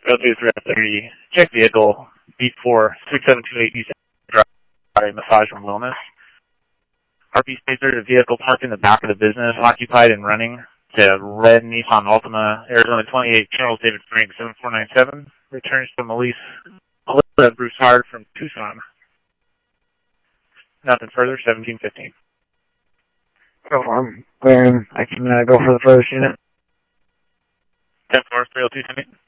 330. Check vehicle, B4, 6728 East Drive, Massage from Wellness. RP states there's a vehicle parked in the back of the business, occupied and running. It's a red Nissan Altima, Arizona 28, Charles David Frank, 7497. Returns to Melissa Broussard from Tucson. Nothing further, 1715. Go for him. Clear him. I can go for the first unit. 10-4, 302, 10